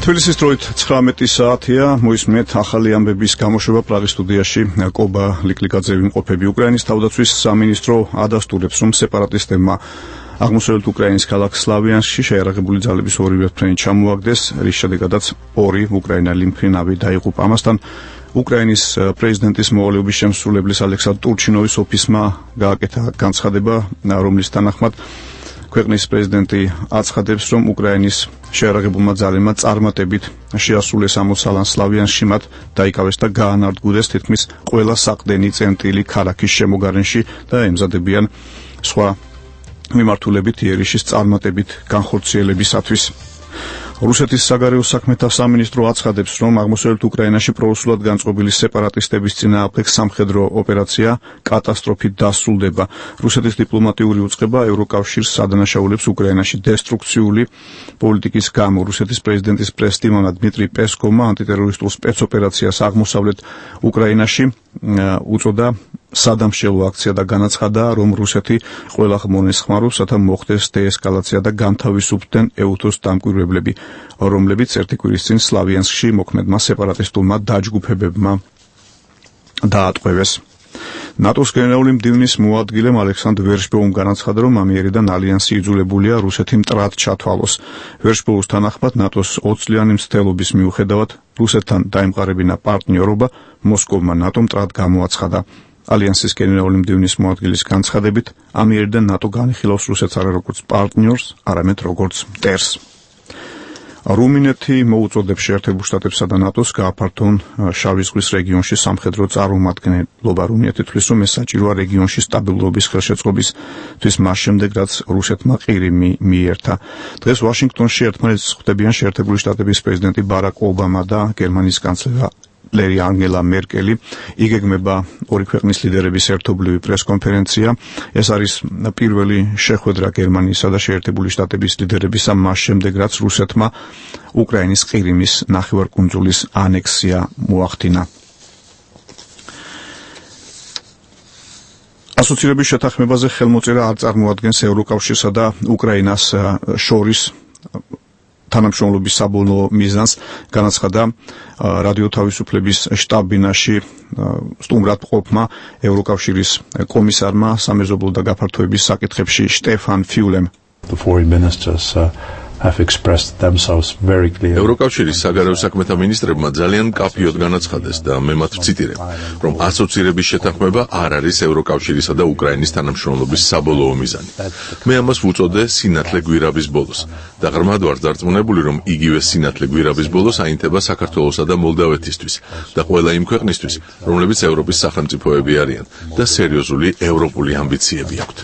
თბილისის დროით 19 საათია, მოისმენთ ახალი ამბების გამოშვება პრაღის სტუდიაში. კობა ლიკლიკაძე ვიმყოფები. უკრაინის თავდაცვის სამინისტრო ადასტურებს, რომ სეპარატისტებმა აღმოსავლეთ უკრაინის ქალაქ სლავიანსკში შეიარაღებული ძალების ორივე ფრენი ჩამოაგდეს, რის შედეგადაც 2 უკრაინელი მფრინავი დაიღუპა. ამასთან უკრაინის პრეზიდენტის მოვალეობის შემსრულებლის ალექსანდრ ტურჩინოვის ოფისმა გააკეთა განცხადება, რომლის თანახმად ქვეყნის პრეზიდენტი აცხადებს, რომ უკრაინის შეიარაღებულმა ძალებმა წარმატებით შეასრულეს ამოცალა სლავიანსკში მათ დაიკავეს და გაანადგურეს თითქმის ყველა საყრდენი წერტილი ქალაქის შემოგარენში და ემზადებიან სხვა მიმართულებით იერიშის წარმატებით განხორციელებისათვის. რუსეთის საგარეო საქმეთა სამინისტრო აცხადებს, რომ აღმოსავლეთ უკრაინაში პროუსულად განწყობილი სეპარატისტების წინააღმდეგ სამხედრო ოპერაცია კატასტროფით დასრულდება. რუსეთის დიპლომატიური უწყება ევროკავშირს ადანაშაულებს უკრაინაში დესტრუქციული პოლიტიკის გამო. რუსეთის პრეზიდენტის პრესდიმონა დმიტრი პესკოვმა ანტიტერორისტულ სპეცოპერაციას აღმოსავლეთ უკრაინაში უწოდა სადამშელო აქცია და განაცხადა, რომ რუსეთი ყველა ხმონეს ხმარობს, რათა მოხდეს დეესკალაცია და განთავისუფლდნენ ეუთოს დამკვირვებლები, რომლებიც ერთი კვირის წინ სლავიანსკში მოქმედმა სეპარატისტულმა დაჯგუფებებმა დაატყვევეს. ნატოს გენერალური მდივნის მოადგილემ ალექსანდრ ვერშბოუმ განაცხადა, რომ ამიერიდან ალიანსი იძულებულია რუსეთი მტრად ჩათვალოს. ვერშბოუმის თანახმად ნატოს 20 წლიანი მცდელობის მიუხედავად რუსეთთან დაემყარებინა პარტნიორობა მოსკოვმა ნატომ მტრად გამოაცხადა. ალიანსის გენერალური მდივნის მოადგილის განცხადებით, ამიერიდან ნატო განიხილავს რუსეთს არა როგორც პარტნიორს, არამედ როგორც მტერს. რუმინეთი მოუწოდებს შეერთებულ შტატებსა და ნატოს გააფართონ შავი ზღვის რეგიონში სამხედრო წარმომადგენლობა. რუმინეთი თვლის, რომ ეს საჭიროა რეგიონში სტაბილურობის ხელშეწყობისთვის მას შემდეგ, რაც რუსეთმა ყირიმი მიიერთა. დღეს ვაშინგტონში ერთმანეთს ხვდებიან შეერთებული შტატების პრეზიდენტი ბარაკ ობამა და გერმანიის კანცლერი ანგელა მერკელი. იგეგმება ორი ქვეყნის ლიდერების ერთობლივი პრესკონფერენცია. ეს არის პირველი შეხვედრა გერმანიისა და შეერთებული შტატების ლიდერებისა მას შემდეგ, რაც რუსეთმა უკრაინის ყირიმის ნახევარკუნძულის ანექსია მოახდინა. ასოცირების შეთანხმებაზე ხელმოწერა არ წარმოადგენს ევროკავშირსა და უკრაინას შორის თანამშრომლობის საბოლოო მიზანს, განაცხადა რადიო თავისუფლების შტაბ-ბინაში სტუმრად მყოფმა ევროკავშირის კომისარმა სამეზობლო და გაფართოების საკითხებში შტეფან ფიულემ. ევროკავშირის საგარეო საქმეთა მინისტრებმა ძალიან მკაფიოდ განაცხადეს და მე მათ ვციტირებ, რომ ასოცირების შეთანხმება არ არის ევროკავშირისა და უკრაინის თანამშრომლობის საბოლოო მიზანი. მე ამას ვუწოდე სინათლე გვირაბის ბოლოს და ღრმად ვარ დარწმუნებული, რომ იგივე სინათლე გვირაბის ბოლოს აინთება საქართველოსა და მოლდავეთისთვის და ყველა იმ ქვეყნისთვის, რომლებიც ევროპის სახელმწიფოები არიან და სერიოზული ევროპული ამბიციები აქვთ.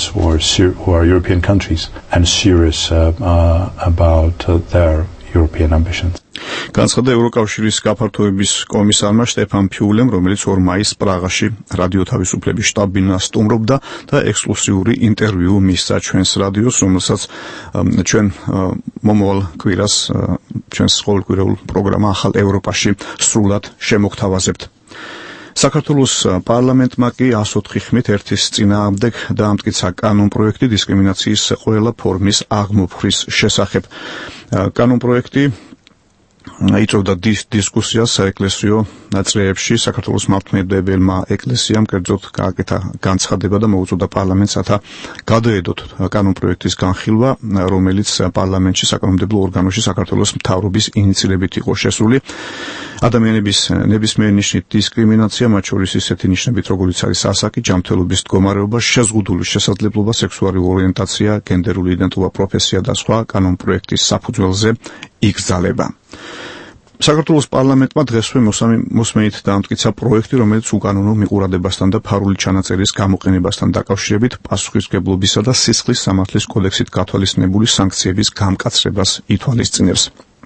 About their European ambitions. განაცხადა ევროკავშირის გაფართოების კომისარმა შტეფან ფიულემ, რომელიც 2 მაისს პრაღაში რადიო თავისუფლების შტაბ-ბინას სტუმრობდა და ექსკლუზიური ინტერვიუ მისცა ჩვენს რადიოს, რომელსაც ჩვენ მომავალ კვირას ჩვენს ყოველკვირეულ პროგრამა ახალ ევროპაში სრულად შემოგთავაზებთ. საქართველოს პარლამენტმა კი 104 ხმით ერთის წინააღმდეგ დაამტკიცა კანონპროექტი დისკრიმინაციის ყველა ფორმის აღმოფხრის შესახებ. კანონპროექტი იწვევდა დისკუსიას საეკლესიო წრეებში. საქართველოს მართლმადიდებელმა ეკლესიამ კერძოდ გააკეთა განცხადება და მოუწოდა პარლამენტს, რათა გადაედოთ კანონპროექტის განხილვა, რომელიც პარლამენტში საკანონმდებლო ორგანოში საქართველოს მთავრობის ინიციირებით იყო შესული. ადამიანების ნებისმიერი ნიშნით დისკრიმინაცია, მათ შორის ისეთი ნიშნებით, როგორიც არის ასაკი, ჯანმრთელობის მდგომარეობა, შეზღუდული შესაძლებლობა, სექსუალური ორიენტაცია, გენდერული იდენტობა, პროფესია და სხვა კანონპროექტის საფუძველზე იკრძალება. საქართველოს პარლამენტმა დღესვე მოსმენით დაამტკიცა პროექტი, რომელიც უკანონო მიყურადებასთან და ფარული ჩანაწერის გამოყენებასთან დაკავშირებით პასუხისმგებლობისა და სისხლის სამართლის კოდექსით გათვალისწინებული სანქციების გამკაცრებას ითვალისწინებს.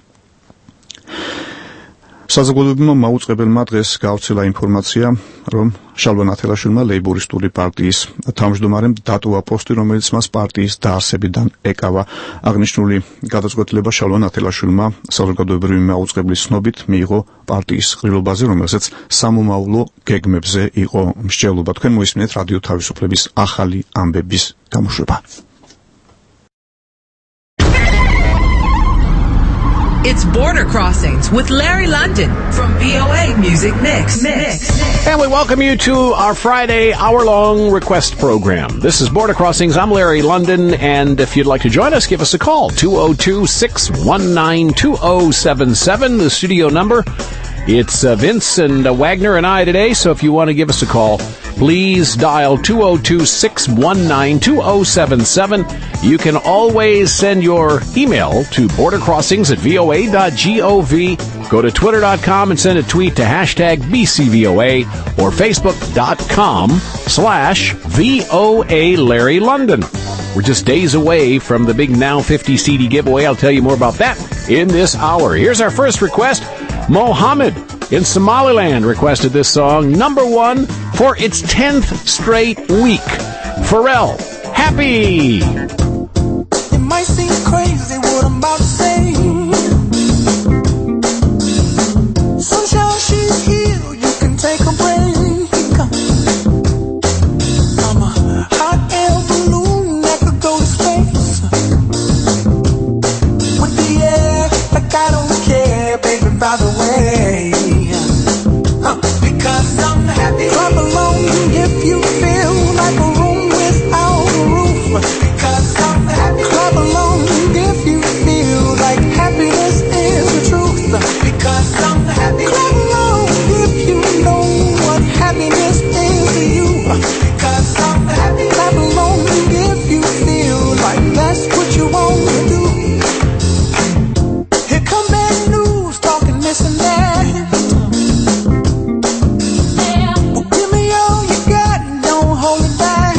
საზოგადოებრივმა მაუწყებელმა დღეს გავრცელა ინფორმაცია, რომ შალვა ნათელაშვილმა ლეიბორისტული პარტიის თავმჯდომარემ დატოვა პოსტი, რომელიც მას პარტიის დაარსებიდან ეკავა. აღნიშნული გადაწყვეტილება შალვა ნათელაშვილმა საზოგადოებრივი მაუწყებლის ცნობით მიიღო პარტიის ყრილობაზე, რომელსაც სამომავლო გეგმებზე იყო მსჯელობა. თქვენ მოისმინეთ რადიო თავისუფლების ახალი ამბების გამოშვება. It's Border Crossings with Larry London from VOA Music Mix. And we welcome you to our Friday hour-long request program. This is Border Crossings. I'm Larry London, and if you'd like to join us, give us a call, 202-619-2077, the studio number. It's Vince and Wagner and I today, so if you want to give us a call, please dial 202-619-2077. You can always send your email to bordercrossings@voa.gov. Go to twitter.com and send a tweet to hashtag BCVOA or facebook.com/VOA Larry London. We're just days away from the big Now 50 CD giveaway. I'll tell you more about that in this hour. Here's our first request. Mohammed in Somaliland requested this song, number 1 for its 10th straight week. Pharrell, Happy. It might seem crazy what I'm about to say. Sunshine, she's here, you can take a break. I'm a hot air balloon that could go to space. With the air, like I don't care, baby, by the way. Because I'm happy. Clap along if you feel like a room without a roof. Because I'm happy. Clap along if you feel like happiness is the truth. Because I'm happy. Clap along if you know what happiness is to you. Because I'm happy. Clap along if you feel like that's what you want to do. Here come bad news, talking this and that. Well, give me all you got and don't hold it back.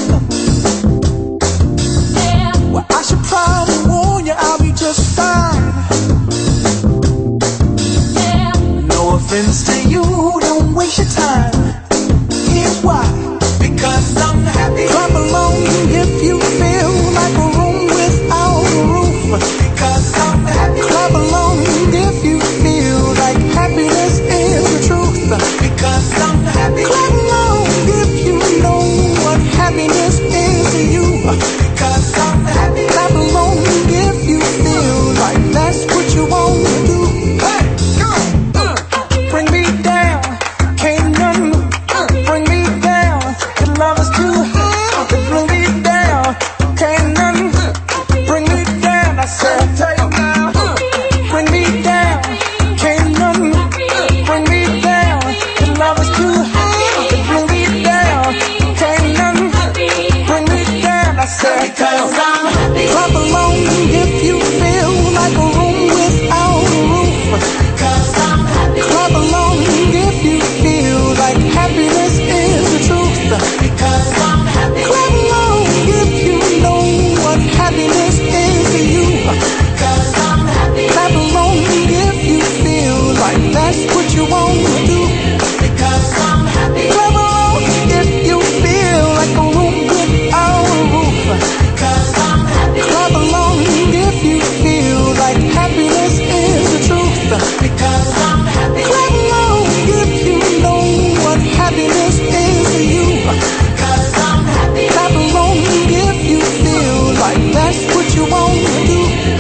Well, I should probably warn you, I'll be just fine. No offense to you, don't waste your time. Here's why. Because I'm happy. Clap along if you feel like a room without a roof. Because I'm happy. Clap along if you feel like happiness is the truth. Because I'm happy. Clap along if you know what happiness is to you. Because I'm happy. Clap along if you feel like that's what you want to do. Hey, bring me down, can't none bring me down. Your love is too high, bring me down, can't none bring me down. I said, take it down, bring me down, can't none bring me down. Your love is too high, bring me down, can't none bring me down. I said, because I'm happy. Clap along if you feel like a room without a roof. Because I'm happy. Clap along if you feel like happiness is the truth. Because I'm happy. Clap along if you know what happiness is to you. Because I'm happy. Clap along if you feel like that's what you want to do. Because I'm happy. Clap along if you feel like a room without a roof. Because I'm happy. Clap along if you feel like happiness is the truth. Because I'm happy. Clap along if you know what happiness is to you. Because I'm happy. Clap along if you feel like that's what you want to do.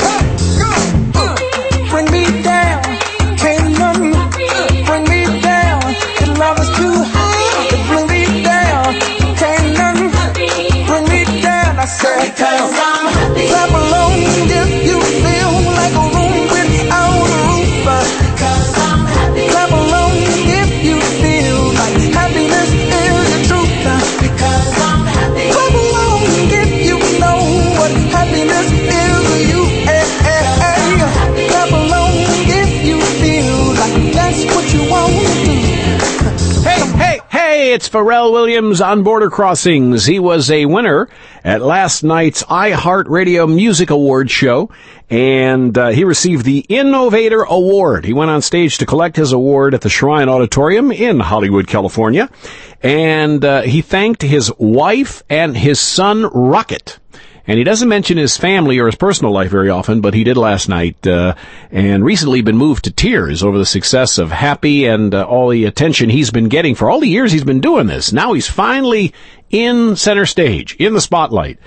Bring me down, can't none bring me down. Your love is too high, bring me down, can't none bring me down. I said, because I'm happy. Clap along if you feel like a room without a roof. Because I'm happy. Clap along if you feel like happiness is the truth. Because I'm happy. Clap along if you know what happiness is to you. Clap along if you feel like that's what you want to do. Hey, it's Pharrell Williams on Border Crossings. He was a winner at last night's iHeartRadio Music Awards show, and he received the Innovator Award. He went on stage to collect his award at the Shrine Auditorium in Hollywood, California, and he thanked his wife and his son, Rocket. And he doesn't mention his family or his personal life very often, but he did last night, and recently been moved to tears over the success of Happy and all the attention he's been getting for all the years he's been doing this. Now he's finally in center stage, in the spotlight.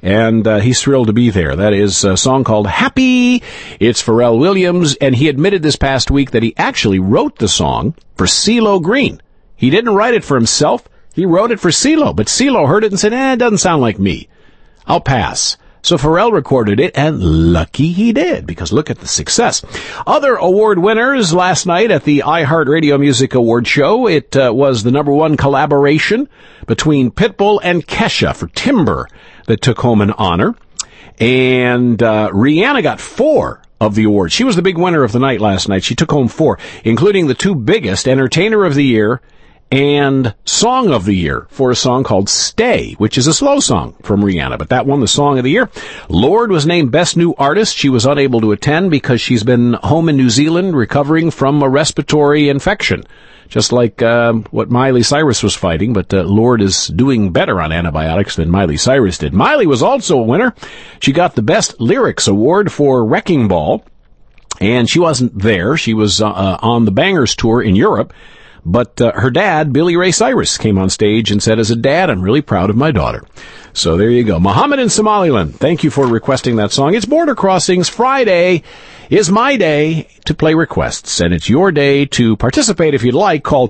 and he's thrilled to be there. That is a song called Happy. It's Pharrell Williams, and he admitted this past week that he actually wrote the song for CeeLo Green. He didn't write it for himself. He wrote it for CeeLo, but CeeLo heard it and said, it doesn't sound like me. I'll pass. So Pharrell recorded it, and lucky he did, because look at the success. Other award winners last night at the iHeartRadio Music Award Show. It was the #1 collaboration between Pitbull and Kesha for Timber that took home an honor. And Rihanna got 4 of the awards. She was the big winner of the night last night. She took home 4, including the 2 biggest, Entertainer of the Year and Song of the Year, for a song called Stay, which is a slow song from Rihanna, but that won the Song of the Year. Lorde was named Best New Artist. She was unable to attend because she's been home in New Zealand recovering from a respiratory infection, just like what Miley Cyrus was fighting, but Lorde is doing better on antibiotics than Miley Cyrus did. Miley was also a winner. She got the Best Lyrics Award for Wrecking Ball, and she wasn't there. She was on the Bangers Tour in Europe. But her dad, Billy Ray Cyrus, came on stage and said, as a dad, I'm really proud of my daughter. So there you go. Muhammad in Somaliland, thank you for requesting that song. It's Border Crossings. Friday is my day to play requests, and it's your day to participate if you'd like. Call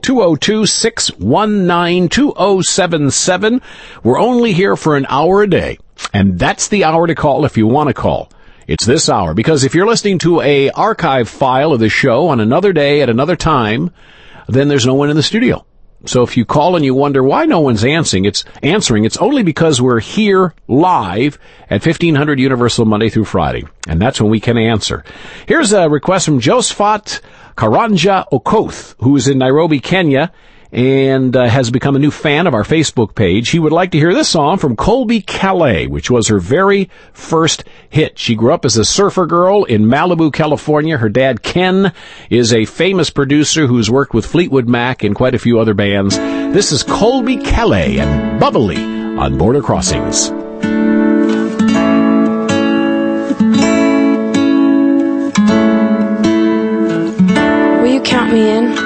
202-619-2077. We're only here for an hour a day, and that's the hour to call if you want to call. It's this hour, because if you're listening to a archive file of the show on another day at another time, then there's no one in the studio. So if you call and you wonder why no one's answering, it's only because we're here live at 1500 Universal Monday through Friday, and that's when we can answer. Here's a request from Josephat Karanja Okoth, who is in Nairobi, Kenya, and has become a new fan of our Facebook page. He would like to hear this song from Colby Calais, which was her very first hit. She grew up as a surfer girl in Malibu, California. Her dad, Ken, is a famous producer who's worked with Fleetwood Mac and quite a few other bands. This is Colby Calais and Bubbly on Border Crossings. Will you count me in?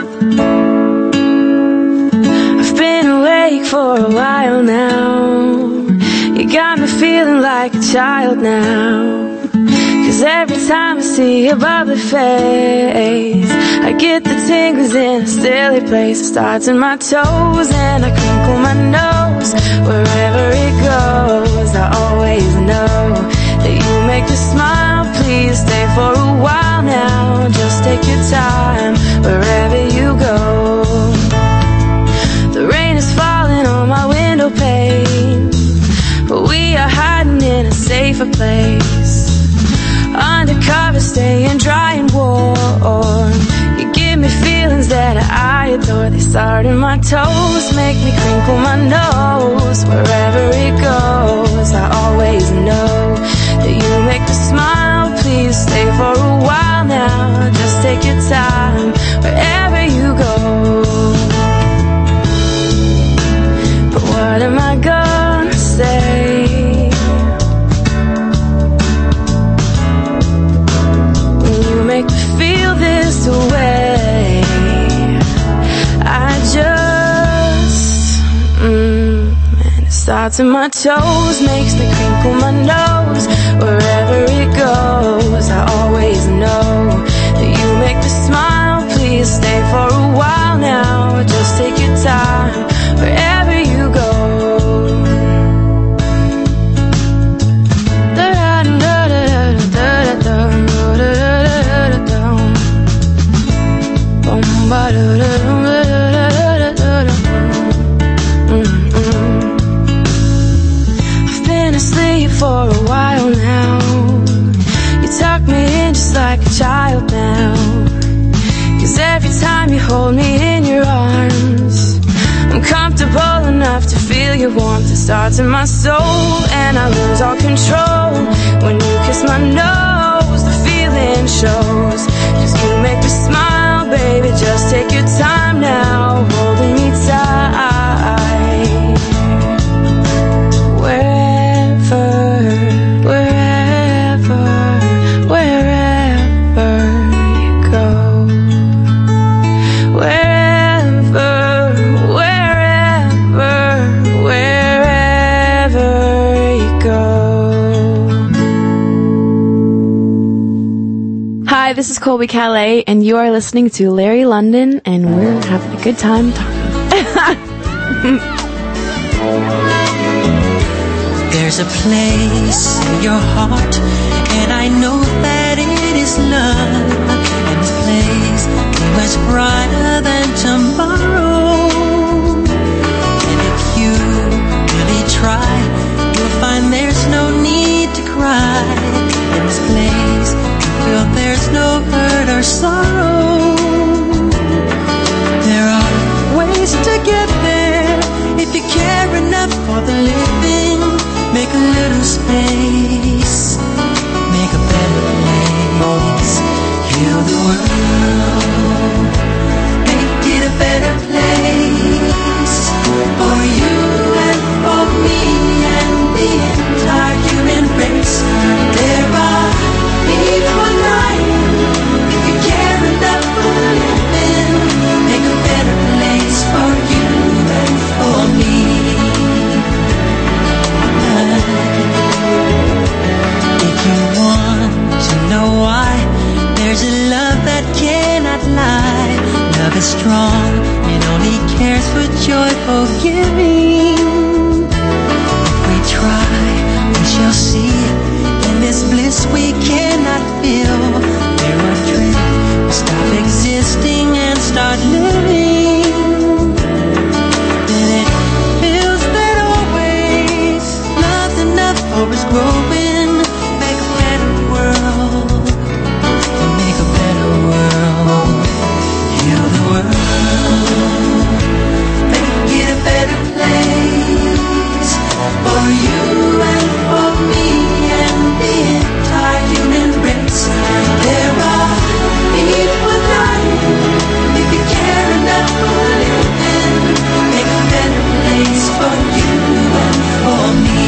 For a while now, you got me feeling like a child now. 'Cause every time I see your bubbly face, I get the tingles in a silly place. It starts in my toes and I crinkle my nose. Wherever it goes, I always know that you make me smile. Please stay for a while now. Just take your time wherever you go. The rain is falling on my window pane, but we are hiding in a safer place. Undercover, staying dry and warm. You give me feelings that I adore. They start in my toes, make me crinkle my nose. Wherever it goes, I always know that you make me smile. Please stay for a while now. Just take your time wherever you go. What am I gonna say when you make me feel this way? I just, and it starts in my toes, makes me crinkle my nose. Wherever it goes, I always know that you make me smile. Please stay for a while now. Just take your time wherever you go. I've been asleep for a while now. You tuck me in just like a child now. 'Cause every time you hold me in your arms, I'm comfortable enough to feel your warmth. It starts in my soul and I lose all control. When you kiss my nose, the feeling shows. 'Cause you make me smile, baby, just take your time now, holding me tight. Wherever, wherever, wherever you go. Wherever, wherever, wherever you go. Hi, this is Colby Calais, and you are listening to Larry London, and we're having a good time talking. There's a place in your heart, and I know that it is love, and this place is much brighter than tomorrow. And if you really try, you'll find there's no need to cry. In this place, you feel there's no hurt or sorrow. There are ways to get there if you care enough for the living. Make a little space, make a better place, heal the world, make it a better place for you and for me and the entire human race. There are people dying. If you care enough for the living, make a better place for you and for me. If you want to know why, there's a love that cannot lie. Love is strong, it only cares for joyful giving. If we try, we shall see. In this bliss we cannot feel. There are dreams, we stop existing and start living. Then it feels that always love's enough, always growing. Make a better world, make a better world, heal the world, make it a better place for you and for me and the entire human race. There are people dying. If you care enough for living, make a better place for you and for me.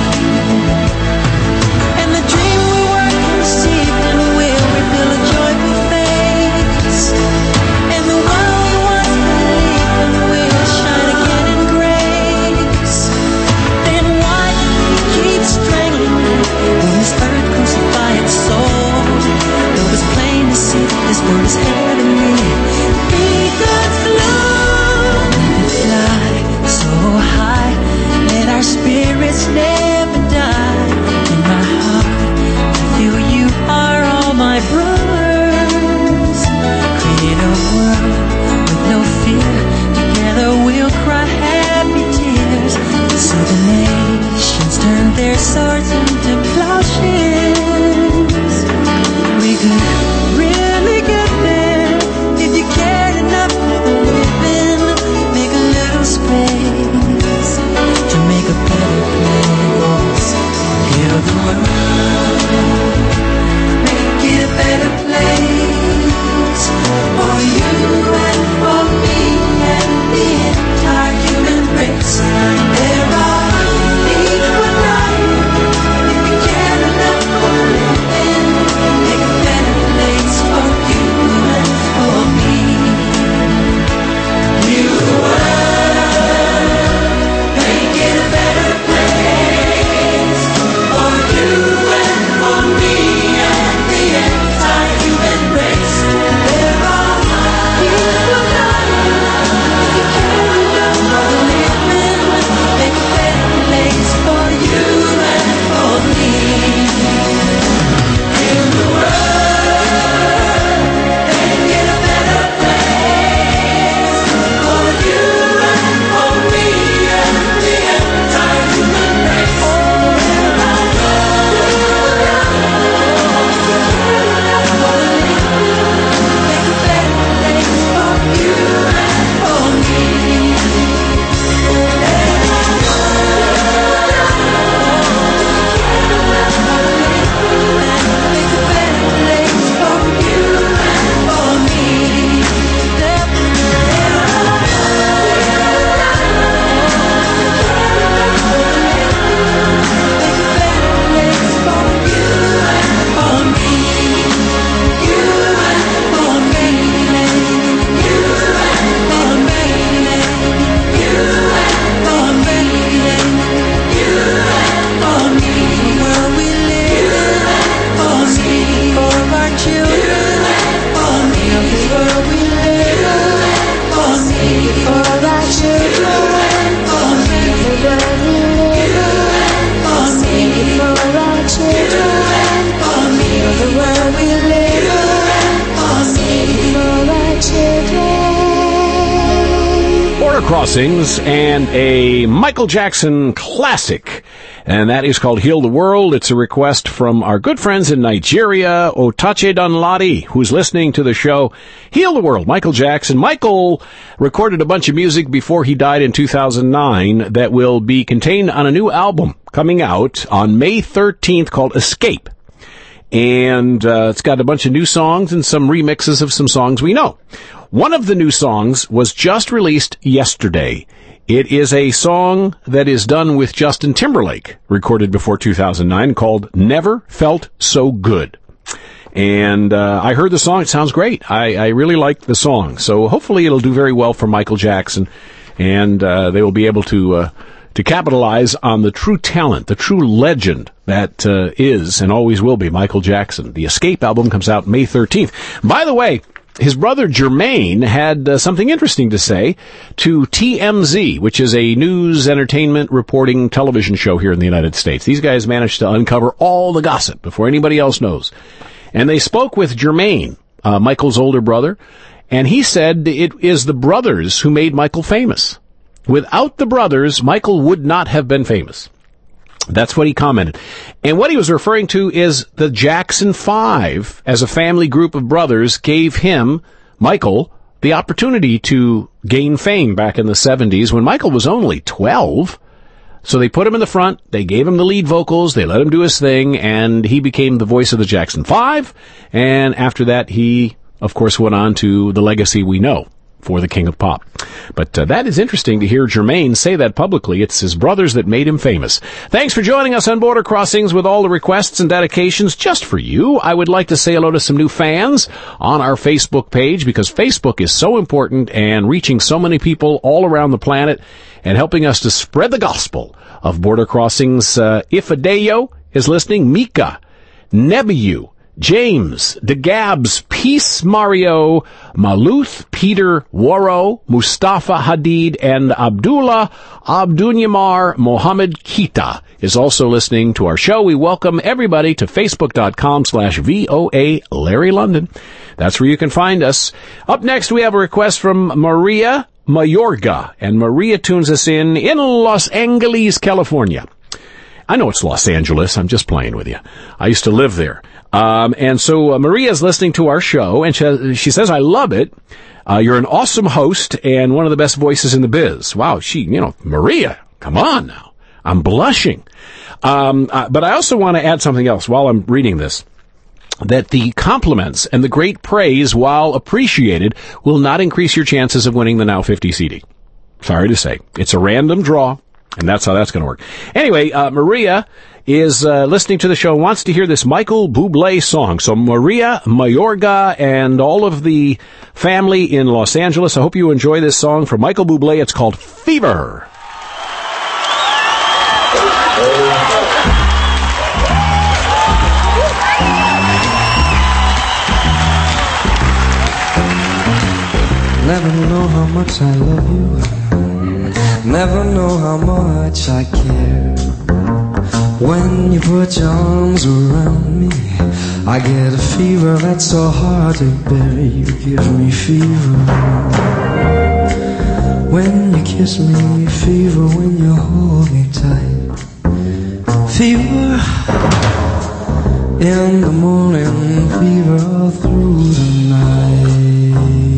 And the dream we work and receive and will reveal a joyful face. And the one we once believed in will shine again in grace. Then why do we keep strangling when this earth crucify its soul? Though it's plain to see that this world is heavenly, be God's love. We can fly so high, let our spirits never die. In my heart, I feel you are all my brothers. Create a world with no fear. Together we'll cry happy tears. So the nations turn their swords into plowshares. We could really get there Border Crossings and a Michael Jackson classic, and that is called Heal the World. It's a request from our good friends in Nigeria, Otache Dunladi, who's listening to the show. Heal the World, Michael Jackson. Michael recorded a bunch of music before he died in 2009 that will be contained on a new album coming out on May 13th called Escape. And it's got a bunch of new songs and some remixes of some songs we know. One of the new songs was just released yesterday. It is a song that is done with Justin Timberlake, recorded before 2009, called Never Felt So Good. And I heard the song. It sounds great. I really like the song. So hopefully it'll do very well for Michael Jackson, and they will be able to capitalize on the true talent, the true legend that is and always will be Michael Jackson. The Escape album comes out May 13th. By the way, his brother Jermaine had something interesting to say to TMZ, which is a news, entertainment, reporting television show here in the United States. These guys managed to uncover all the gossip before anybody else knows. And they spoke with Jermaine, Michael's older brother, and he said it is the brothers who made Michael famous. Without the brothers, Michael would not have been famous. That's what he commented. And what he was referring to is the Jackson 5, as a family group of brothers, gave him, Michael, the opportunity to gain fame back in the 70s when Michael was only 12. So they put him in the front, they gave him the lead vocals, they let him do his thing, and he became the voice of the Jackson 5. And after that, he, of course, went on to the legacy we know for the King of Pop. But that is interesting to hear Jermaine say that publicly. It's his brothers that made him famous. Thanks for joining us on Border Crossings with all the requests and dedications just for you. I would like to say hello to some new fans on our Facebook page, because Facebook is so important and reaching so many people all around the planet and helping us to spread the gospel of Border Crossings. Ifadeo is listening. Mika, Nebiu, James, DeGabs, Peace Mario, Maluth, Peter Waro, Mustafa Hadid, and Abdullah Abdunyamar Mohammed Kita is also listening to our show. We welcome everybody to Facebook.com/VOA Larry London. That's where you can find us. Up next, we have a request from Maria Mayorga, and Maria tunes us in Los Angeles, California. I know it's Los Angeles. I'm just playing with you. I used to live there. And so Maria is listening to our show, and she says, I love it. You're an awesome host and one of the best voices in the biz. Wow, Maria, come on now. I'm blushing. But I also want to add something else while I'm reading this, that the compliments and the great praise, while appreciated, will not increase your chances of winning the Now 50 CD. Sorry to say. It's a random draw, and that's how that's going to work. Anyway, Maria is listening to the show and wants to hear this Michael Bublé song. So Maria Mayorga and all of the family in Los Angeles, I hope you enjoy this song from Michael Bublé. It's called Fever. Never know how much I love you. Never know how much I care. When you put your arms around me, I get a fever that's so hard to bear. You give me fever. When you kiss me, fever. When you hold me tight, fever. In the morning, fever all through the night.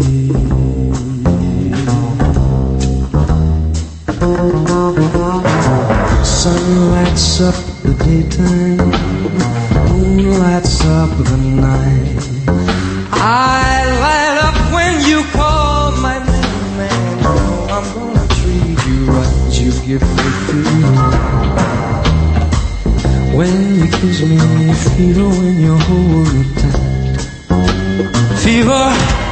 Sun lights up the daytime, moon lights up the night. I light up when you call my name, and you know I'm gonna treat you right. You give me fever when you kiss me, fever when you hold me tight, fever.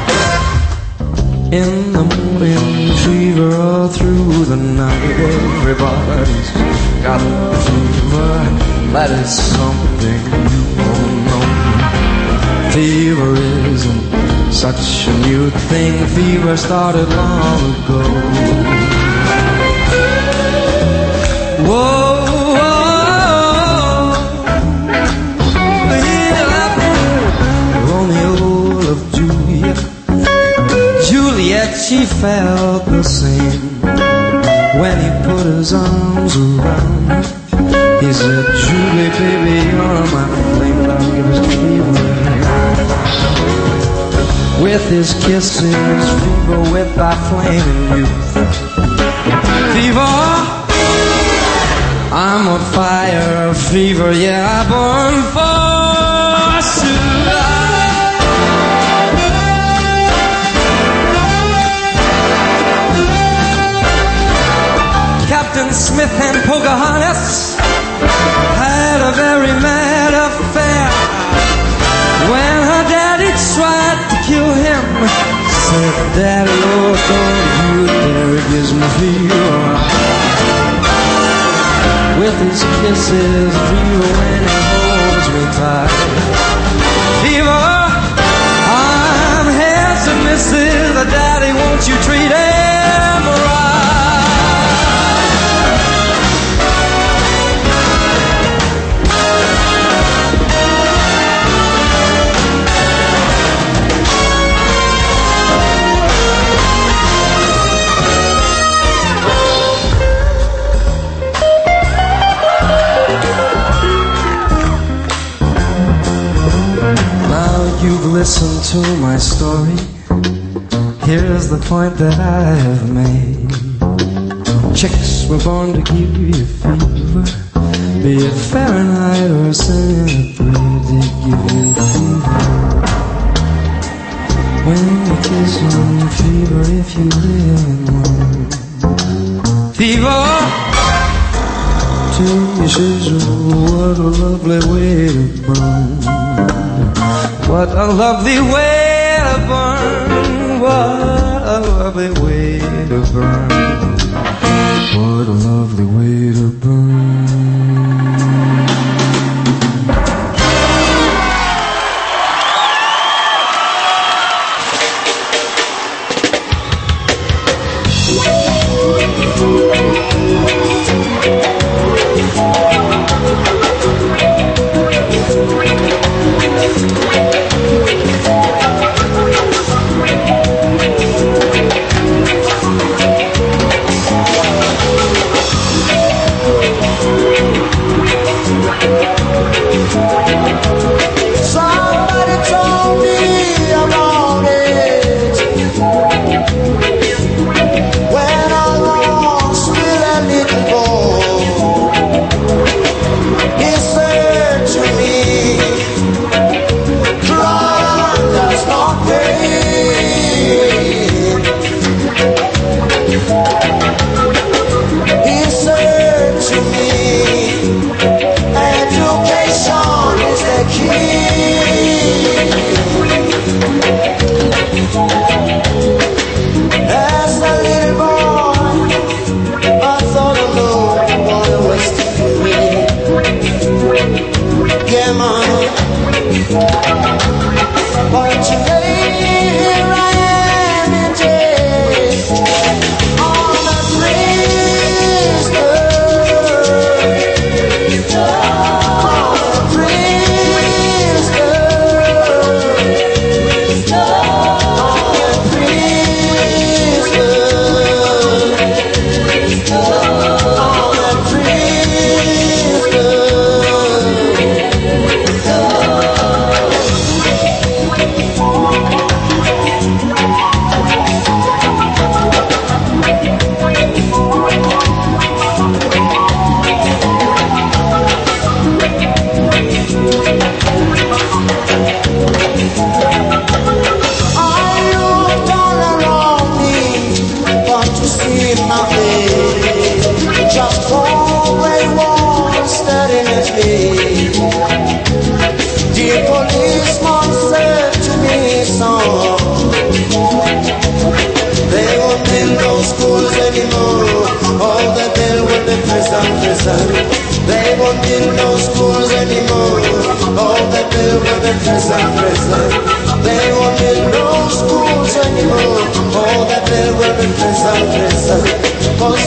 In the morning, fever all through the night. Everybody's got a fever, that is something you won't know. Fever isn't such a new thing. Fever started long ago. Whoa, Romeo of Juliet, Juliet bet she felt the same when he put his arms around her. He said, Julie, baby, you're my flame, I'll give us fever. With his kisses, fever whipped by flaming youth. Fever, I'm on fire, fever, yeah, I burn for sugar. Captain Smith and Pocahontas had a very mad affair. When her daddy tried to kill him, said, Daddy, oh, don't you dare, it gives me fever. With his kisses, fever when he holds me tight. Fever, I'm handsome, Mrs. Daddy, won't you treat him right? You've listened to my story. Here's the point that I have made. Chicks were born to give you fever, be it Fahrenheit or centigrade, they give you fever. When you kiss me, fever if you live in one. Fever, till you sizzle, what a lovely way to burn. What a lovely way to burn. What a lovely way to burn. What a lovely way to burn. They won't build no schools anymore. All they build will be prison. They won't build no schools anymore. All they build will be prison. 'Cause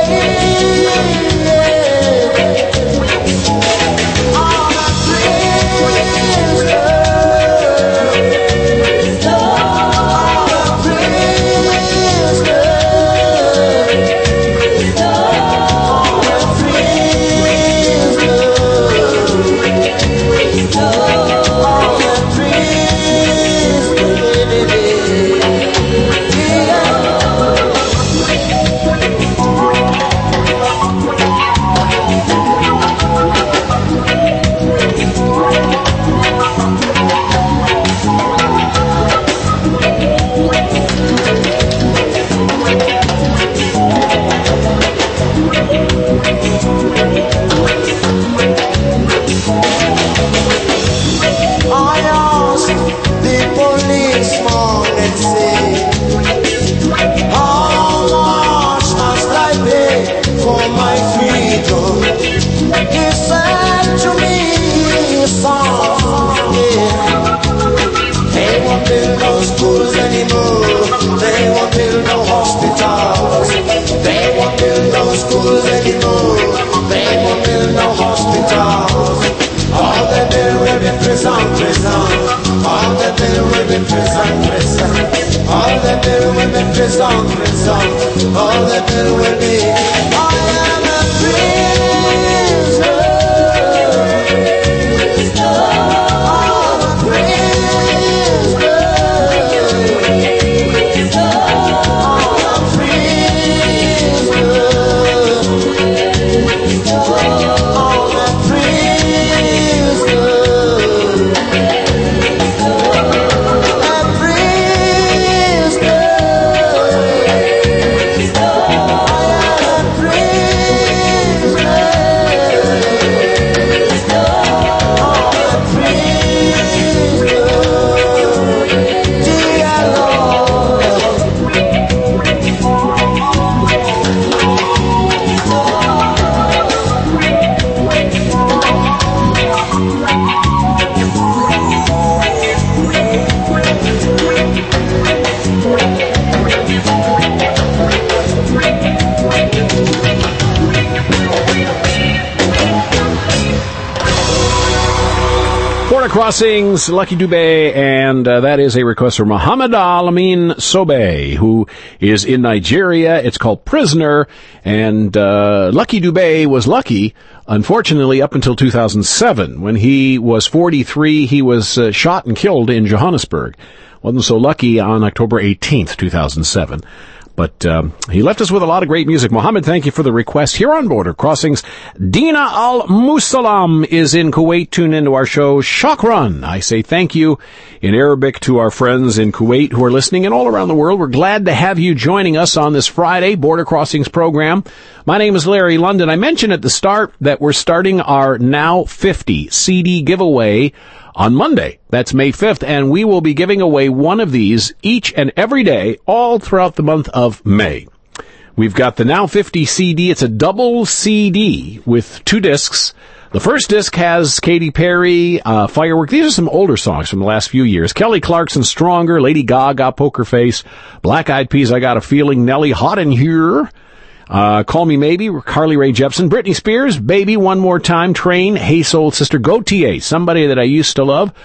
today, all the prisoners, all the prisoners. présent, all that there will be. I am a prisoner. Crossings, Lucky Dubé, and that is a request from Muhammad Al-Amin Sobe, who is in Nigeria. It's called Prisoner, and Lucky Dubé was lucky, unfortunately, up until 2007. When he was 43, he was shot and killed in Johannesburg. Wasn't so lucky on October 18th, 2007. But he left us with a lot of great music. Mohammed, thank you for the request. Here on Border Crossings, Dina Al-Musalam is in Kuwait. Tune into our show, Shukran. I say thank you in Arabic to our friends in Kuwait who are listening and all around the world. We're glad to have you joining us on this Friday Border Crossings program. My name is Larry London. I mentioned at the start that we're starting our Now 50 CD giveaway on Monday. That's May 5th, and we will be giving away one of these each and every day all throughout the month of May. We've got the Now 50 CD. It's a double CD with 2 discs. The first disc has Katy Perry, Firework. These are some older songs from the last few years. Kelly Clarkson, Stronger, Lady Gaga, Poker Face, Black Eyed Peas, I Got a Feeling, Nelly, Hot in Here, Call Me Maybe, Carly Rae Jepsen, Britney Spears, Baby, One More Time, Train, Hey Soul Sister, Gautier, Somebody That I Used to Love,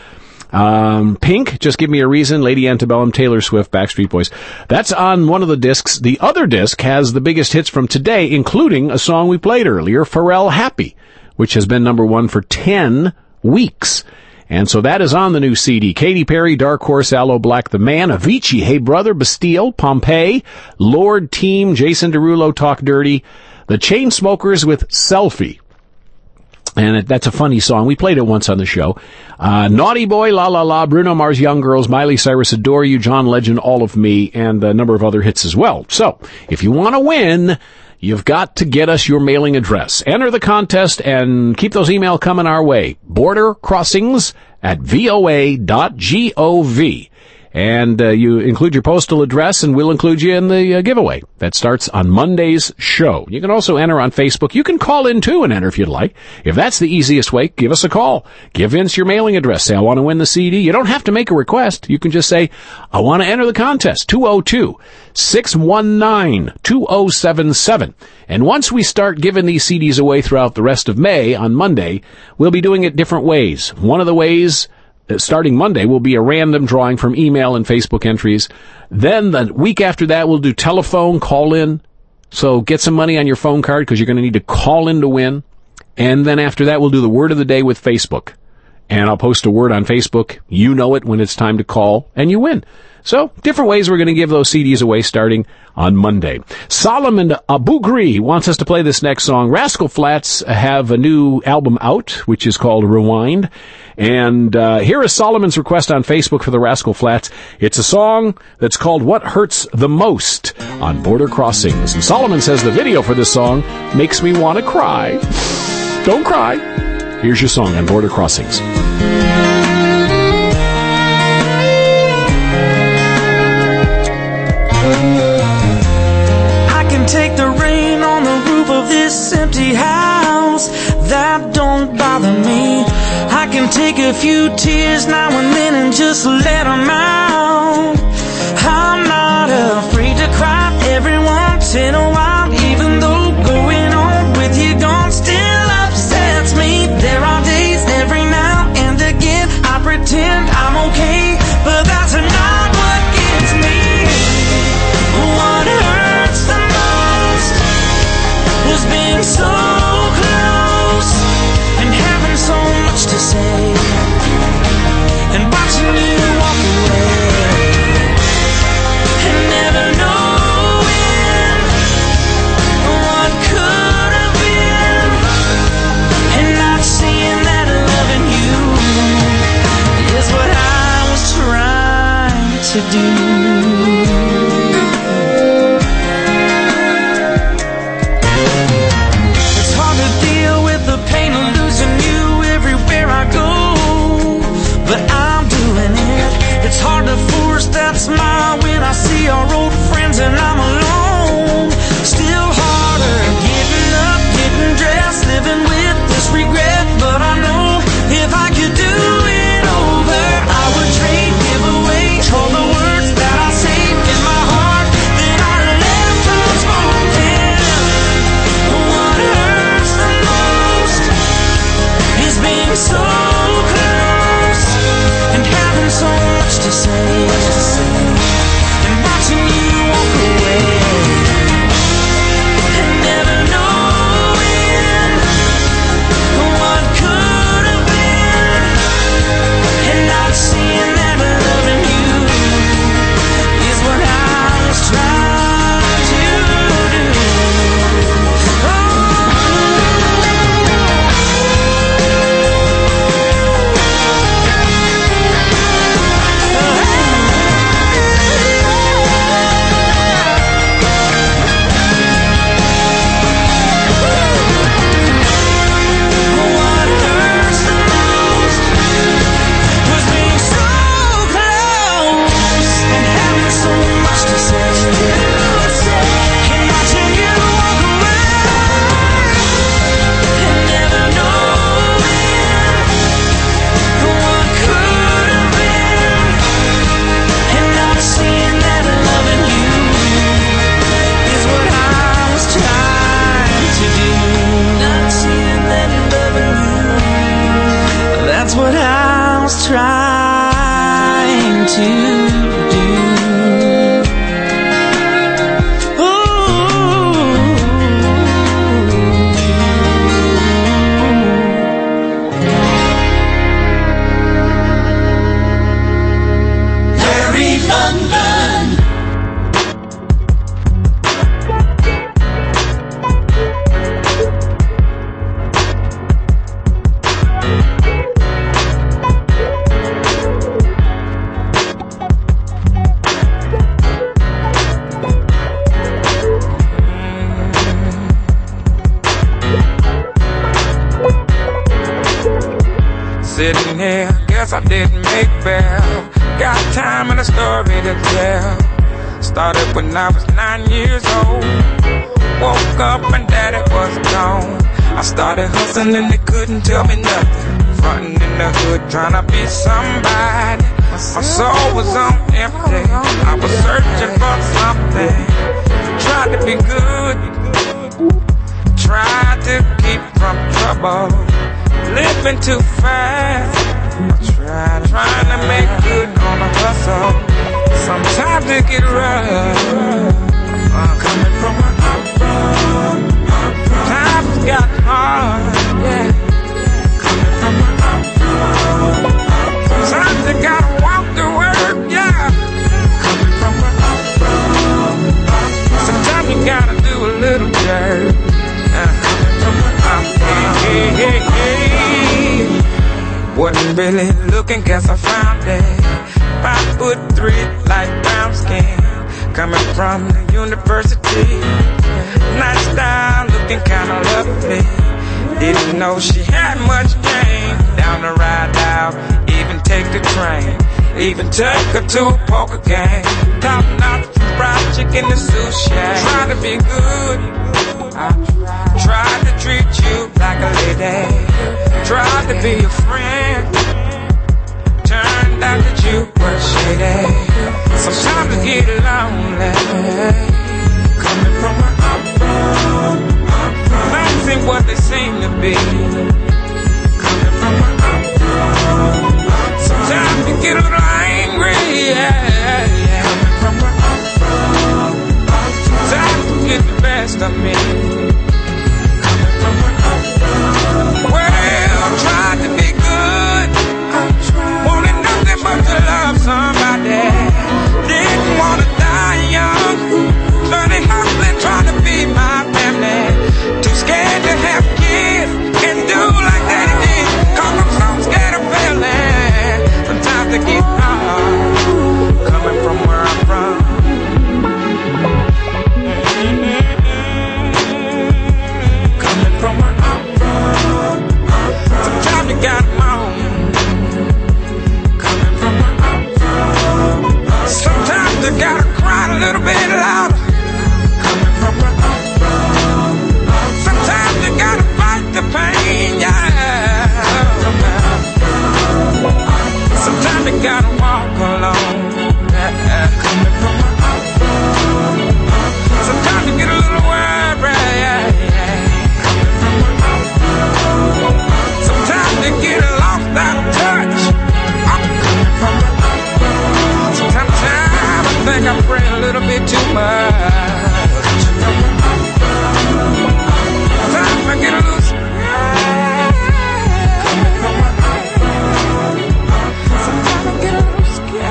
Pink, Just Give Me a Reason, Lady Antebellum, Taylor Swift, Backstreet Boys. That's on one of the discs. The other disc has the biggest hits from today, including a song we played earlier, Pharrell Happy, which has been number 1 for 10 weeks. And so that is on the new CD. Katy Perry, Dark Horse, Aloe Black, The Man, Avicii, Hey Brother, Bastille, Pompeii, Lord, Team, Jason Derulo, Talk Dirty, The Chainsmokers with Selfie. And that's a funny song. We played it once on the show. Naughty Boy, La La La, Bruno Mars, Young Girls, Miley Cyrus, Adore You, John Legend, All of Me, and a number of other hits as well. So, if you want to win, you've got to get us your mailing address. Enter the contest and keep those emails coming our way. bordercrossings@voa.gov. And you include your postal address, and we'll include you in the giveaway. That starts on Monday's show. You can also enter on Facebook. You can call in, too, and enter if you'd like. If that's the easiest way, give us a call. Give Vince your mailing address. Say, I want to win the CD. You don't have to make a request. You can just say, I want to enter the contest. 202-619-2077. And once we start giving these CDs away throughout the rest of May, on Monday, we'll be doing it different ways. One of the ways, starting Monday, will be a random drawing from email and Facebook entries. Then the week after that, we'll do telephone, call in. So get some money on your phone card because you're going to need to call in to win. And then after that, we'll do the word of the day with Facebook. And I'll post a word on Facebook. You know it when it's time to call, and you win. So, different ways we're going to give those CDs away starting on Monday. Solomon Abougri wants us to play this next song. Rascal Flatts have a new album out, which is called Rewind. And here is Solomon's request on Facebook for the Rascal Flatts. It's a song that's called What Hurts the Most on Border Crossings. And Solomon says the video for this song makes me want to cry. Don't cry. Here's your song on Border Crossings. I can take the rain on the roof of this empty house. That don't bother me. I can take a few tears now and then and just let them out. I'm not afraid to cry every once in a while, even though going on with you gone still upsets me. There are days every now and again I pretend I'm okay, but that's not what gets me. to do. It's hard to deal with the pain of losing you everywhere I go, but I'm doing it. It's hard to force that smile when I see our old friends and I'm alone. Still harder getting up, getting dressed, living with this regret. But I know if I could do it over, I would trade, give away all the words that I saved in my heart. Then I left unspoken. What hurts the most is being so close and having so much to say, and watching you walk away. That's what I was trying to do. Larry London. Sitting here, guess I didn't make well. Got time and a story to tell. Started when I was 9 years old. Woke up and daddy was gone. I started hustling and they couldn't tell me nothing. Frontin' in the hood trying to be somebody. My soul was on empty. I was searching for something. Tried to be good, tried to keep from trouble. Living too fast, trying to make good on a hustle. Sometimes it get rough. Coming from an up-run. Times got hard, yeah. Coming from an up-run. Sometimes you gotta walk to work, yeah. Coming from an up-run. Sometimes you gotta do a little dirt. Coming from an up-run. Wasn't really looking, guess I found it. 5'3", light brown skin. Coming from the university. Nice style, looking kinda lovely. Didn't know she had much game. Down the ride out, even take the train. Even took her to a poker game. Top notch from fried chicken to sushi. Tried to be good, I tried to treat you like a lady. Tried to be a friend. Turned out that you were shady. Sometimes I get lonely. Coming from an up-run. Things ain't what they seem to be. Coming from an up-run. Sometimes you get a little angry, yeah. Coming from an up-run. Sometimes you get the best of me. Coming from an up-run. Well, I tried to be good. Wanted nothing but to love some. think I pray a little bit too much. Sometimes I get a little scared. Sometimes I get a little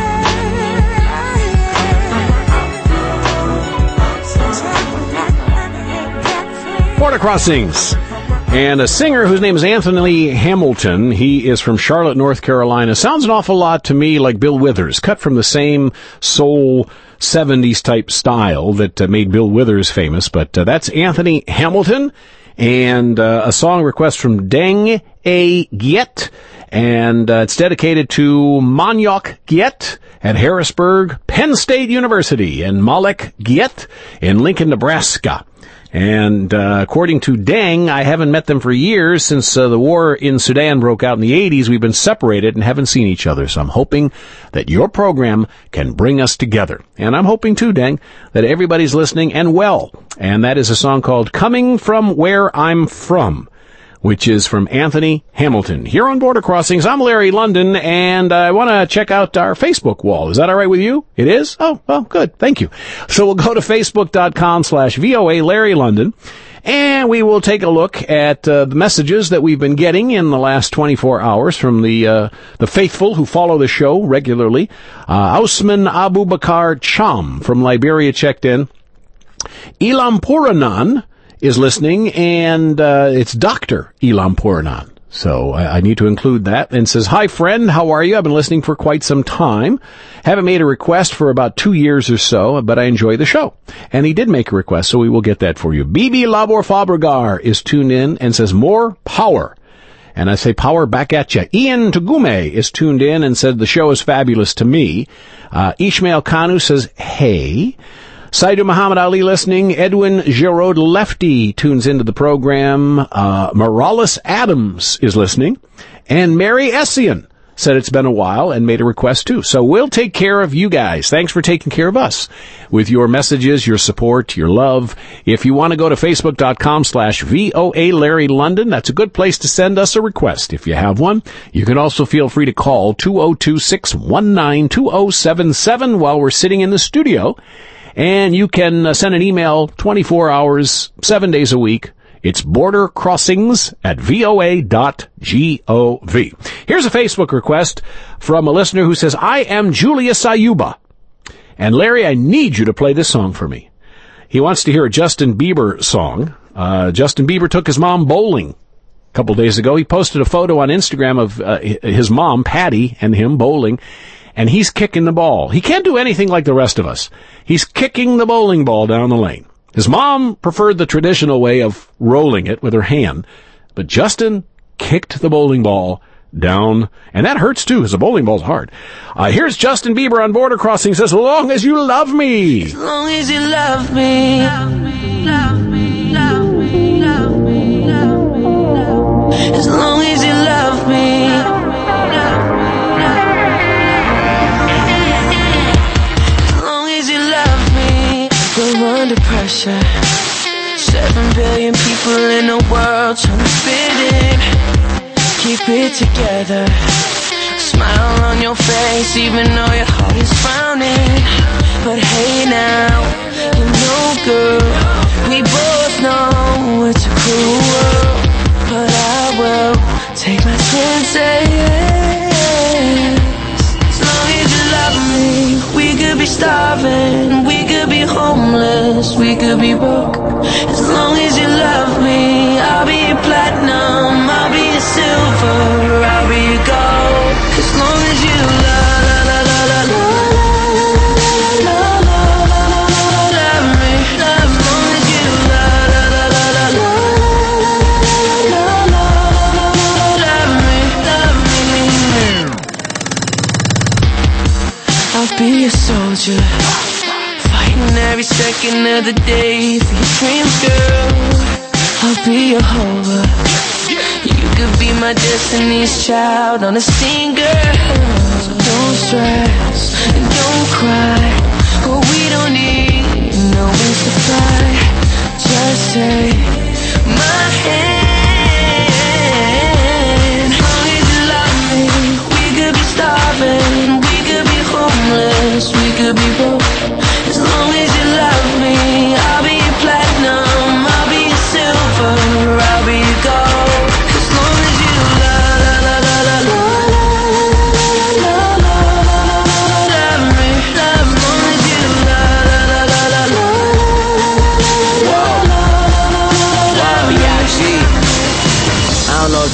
scared. Border Crossings. And a singer whose name is Anthony Hamilton. He is from Charlotte, North Carolina. Sounds an awful lot to me like Bill Withers, cut from the same soul 70s type style that made Bill Withers famous. But that's Anthony Hamilton. And a song request from Deng A. Giet. And it's dedicated to Manyok Giet at Harrisburg, Penn State University, and Malek Giet in Lincoln, Nebraska. And according to Deng, I haven't met them for years since the war in Sudan broke out in the 80s. We've been separated and haven't seen each other. So I'm hoping that your program can bring us together. And I'm hoping too, Deng, that everybody's listening and well. And that is a song called Coming From Where I'm From, which is from Anthony Hamilton. Here on Border Crossings, I'm Larry London, and I want to check out our Facebook wall. Is that all right with you? It is? Oh, well, good. Thank you. So we'll go to facebook.com/VOA Larry London, and we will take a look at the messages that we've been getting in the last 24 hours from the faithful who follow the show regularly. Osman Abu Bakar Cham from Liberia checked in. Elam Puranan is listening, and it's Dr. Elam Puranan. So I need to include that. And says, hi, friend, how are you? I've been listening for quite some time. Haven't made a request for about 2 years or so, but I enjoy the show. And he did make a request, so we will get that for you. Bibi Labor Fabregar is tuned in and says, more power. And I say power back at you. Ian Tagume is tuned in and said, the show is fabulous to me. Ishmael Kanu says, hey. Saidu Muhammad Ali listening. Edwin Giraud Lefty tunes into the program. Morales Adams is listening. And Mary Essian said it's been a while and made a request too. So we'll take care of you guys. Thanks for taking care of us with your messages, your support, your love. If you want to go to facebook.com/VOA Larry London, that's a good place to send us a request if you have one. You can also feel free to call 202-619-2077 while we're sitting in the studio. And you can send an email 24 hours, 7 days a week. It's bordercrossings@voa.gov. Here's a Facebook request from a listener who says, I am Julius Ayuba. And Larry, I need you to play this song for me. He wants to hear a Justin Bieber song. Justin Bieber took his mom bowling a couple days ago. He posted a photo on Instagram of his mom, Patty, and him bowling. And he's kicking the ball. He can't do anything like the rest of us. He's kicking the bowling ball down the lane. His mom preferred the traditional way of rolling it with her hand, but Justin kicked the bowling ball down, and that hurts too, because the bowling ball's hard. Here's Justin Bieber on Border Crossings, as long as you love me. As long as you love me. Love me, love me, love me, love me, love me, love me. As long as you love me. Under pressure, 7 billion people in the world trying to fit in. Keep it together, smile on your face even though your heart is frowning. But hey now, you know girl, we both know it's a cruel world, but I will take my chances. As long as you love me, we could be starving, we could be homeless, we could be broke. As long as you love me, I'll be your platinum, I'll be your silver, I'll be your gold. As long as you love me, as long as you love me. I'll be a soldier, fighting every second of the day for your dreams, girl. I'll be your hover. You could be my destiny's child on a scene, girl. So don't stress and don't cry. Oh, we don't need no wings to fly. Just take my hand. As long as you love me, we could be starving, we could be homeless, we could be broke.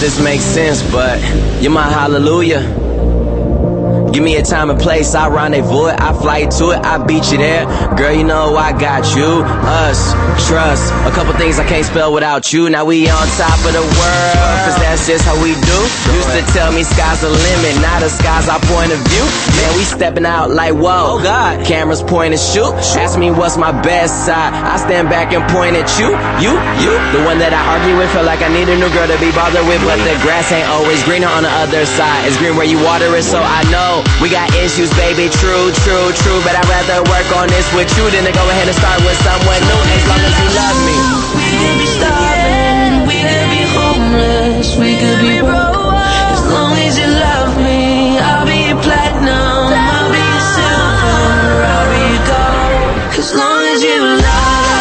this makes sense, but you're my hallelujah. Give me a time and place, I rendezvous it, I fly to it, I beat you there. Girl, you know I got you, us, trust. A couple things I can't spell without you. Now we on top of the world, cause that's just how we do. Used to tell me sky's the limit, now the sky's our point of view. Man, we stepping out like whoa, God. Cameras point and shoot. Ask me what's my best side, I stand back and point at you. You, the one that I argue with, feel like I need a new girl to be bothered with. But the grass ain't always greener on the other side. It's green where you water it, so I know we got issues, baby, true. But I'd rather work on this with you than to go ahead and start with someone new. As long as you love me. We could be starving, we could be homeless, we could be broke. As long as you love me, I'll be your platinum, I'll be your silver, I'll be your gold. As long as you love me.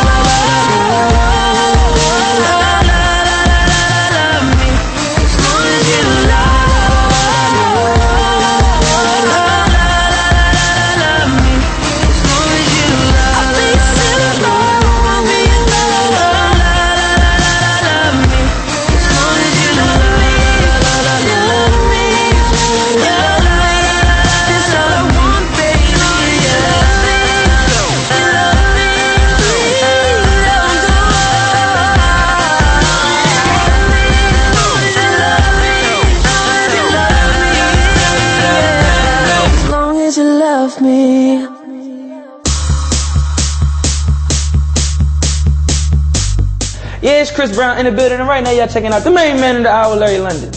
Yeah, it's Chris Brown in the building, and right now y'all checking out the main man of the hour, Larry London.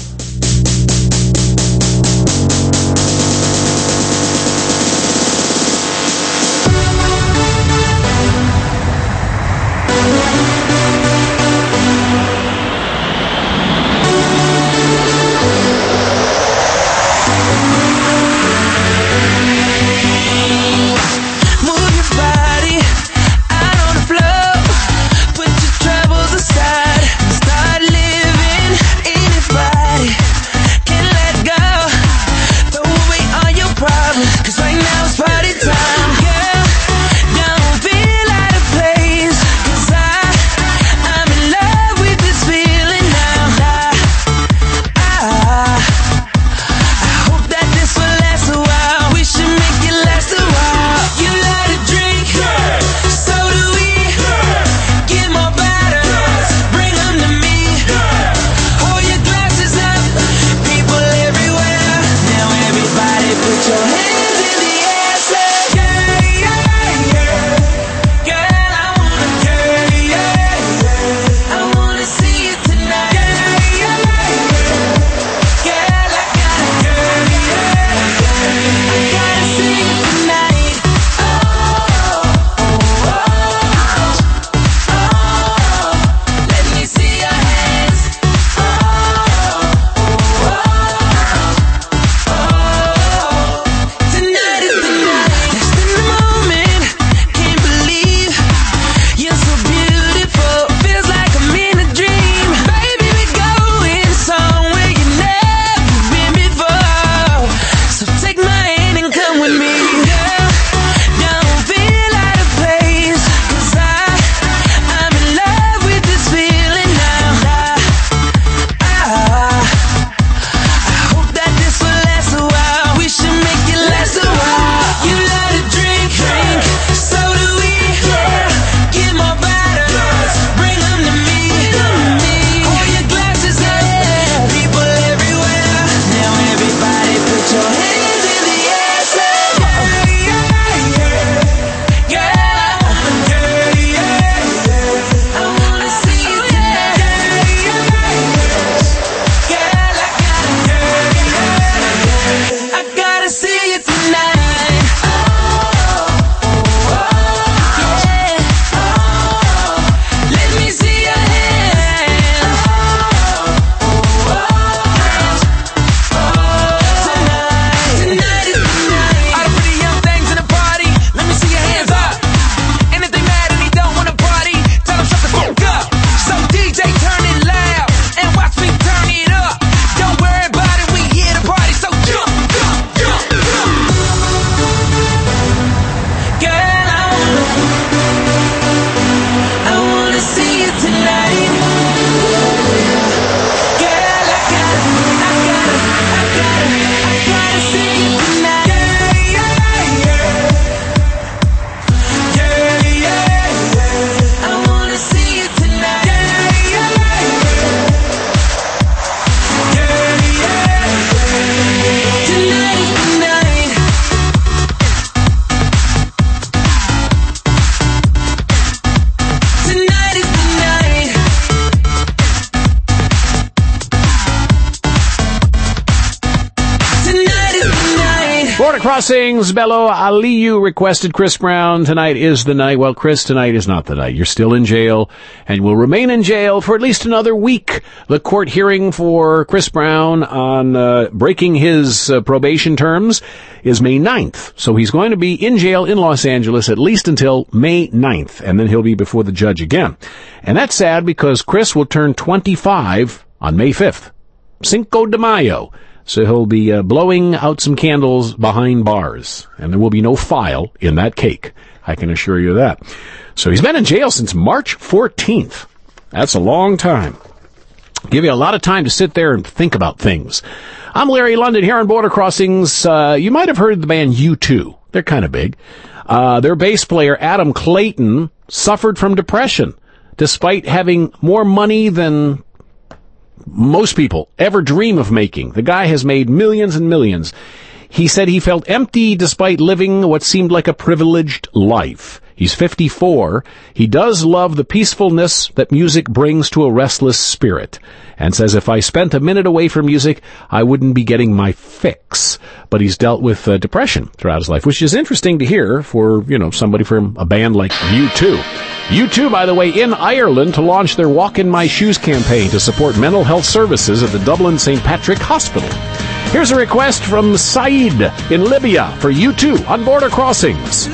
Start living, anybody Crossings, Bello Aliyu requested Chris Brown. Tonight is the night. Well, Chris, tonight is not the night. You're still in jail and will remain in jail for at least another week. The court hearing for Chris Brown on breaking his probation terms is May 9th. So he's going to be in jail in Los Angeles at least until May 9th, and then he'll be before the judge again. And that's sad because Chris will turn 25 on May 5th. Cinco de Mayo. So he'll be blowing out some candles behind bars, and there will be no file in that cake. I can assure you that. So he's been in jail since March 14th. That's a long time. Give you a lot of time to sit there and think about things. I'm Larry London here on Border Crossings. You might have heard of the band U2. They're kind of big. Their bass player, Adam Clayton, suffered from depression, despite having more money than most people ever dream of making. The guy has made millions and millions. He said he felt empty despite living what seemed like a privileged life. He's 54. He does love the peacefulness that music brings to a restless spirit, and says, if I spent a minute away from music, I wouldn't be getting my fix. But he's dealt with depression throughout his life, which is interesting to hear for, somebody from a band like U2. U2, by the way, in Ireland to launch their Walk in My Shoes campaign to support mental health services at the Dublin St. Patrick Hospital. Here's a request from Saeed in Libya for U2 on Border Crossings.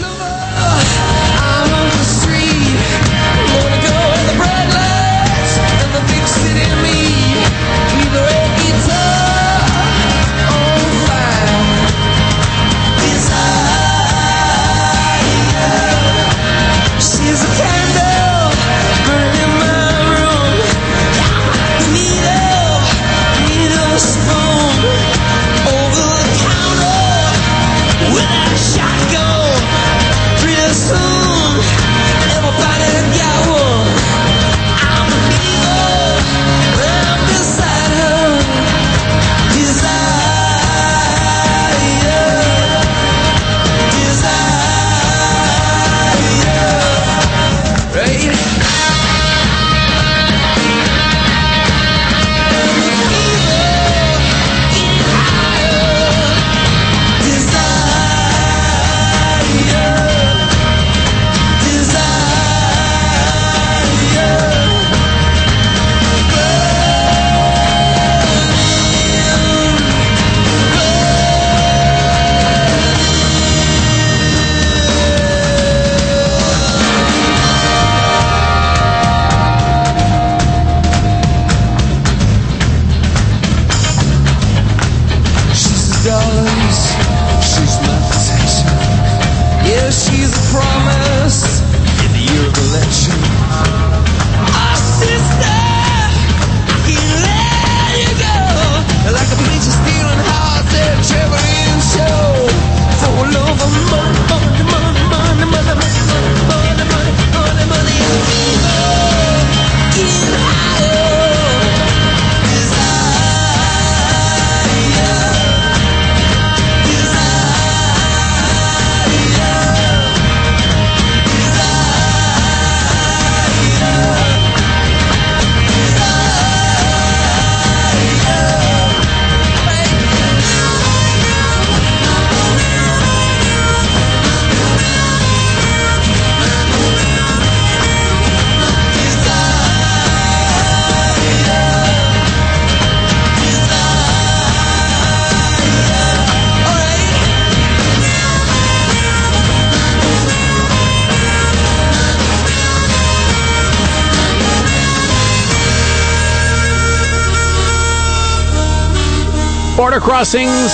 Border Crossings.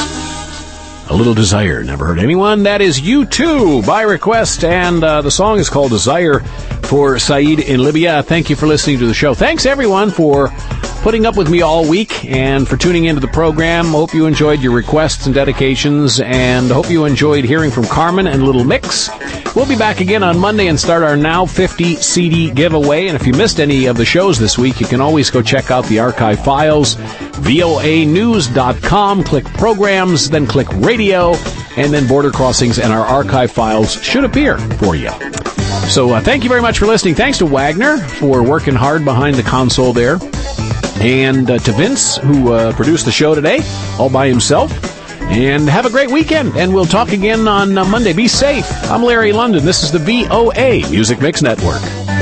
A Little Desire. Never heard anyone. That is U2 by request, and the song is called Desire for Saeed in Libya. Thank you for listening to the show. Thanks, everyone, for putting up with me all week and for tuning into the program. Hope you enjoyed your requests and dedications, and hope you enjoyed hearing from Carmen and Little Mix. We'll be back again on Monday and start our Now 50 CD giveaway. And if you missed any of the shows this week, you can always go check out the archive files, voanews.com, click programs, then click radio, and then Border Crossings and our archive files should appear for you. So thank you very much for listening. Thanks to Wagner for working hard behind the console there, and to Vince, who produced the show today all by himself. And have a great weekend, and we'll talk again on Monday. Be safe. I'm Larry London. This is the VOA Music Mix Network.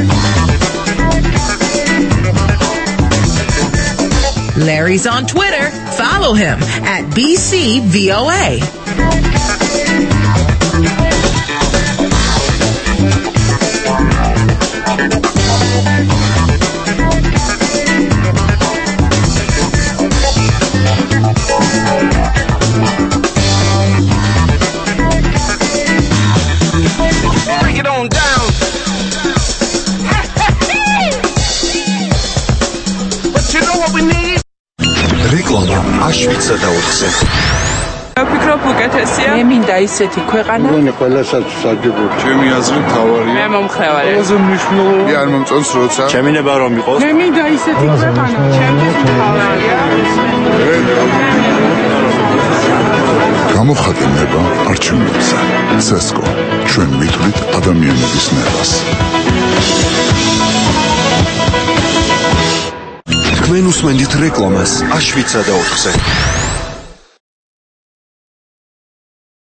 Larry's on Twitter. Follow him at BCVOA. Break it on down. But you know what we need? რეკლამა აშვიცა და 4-ზე. ვფიქრობ უკეთესია. მე მინდა ისეთი ქვეყანა. მგონი ყველასაც საჯებური. ჩემი აზრი თავარია. მე მომხრევარი. ყველაზე მნიშვნელოვანი არ მომწონს როცა. ჩემი ნება რომ იყოს. მე მინდა ისეთი ქვეყანა. ჩემთვის თავარია. გამოხატება არჩევნებზე. CESCO ჩვენ მითვლით ადამიანების ნებას. თქვენ უსმენთ რეკლამას აშვიცა და 4-ზე.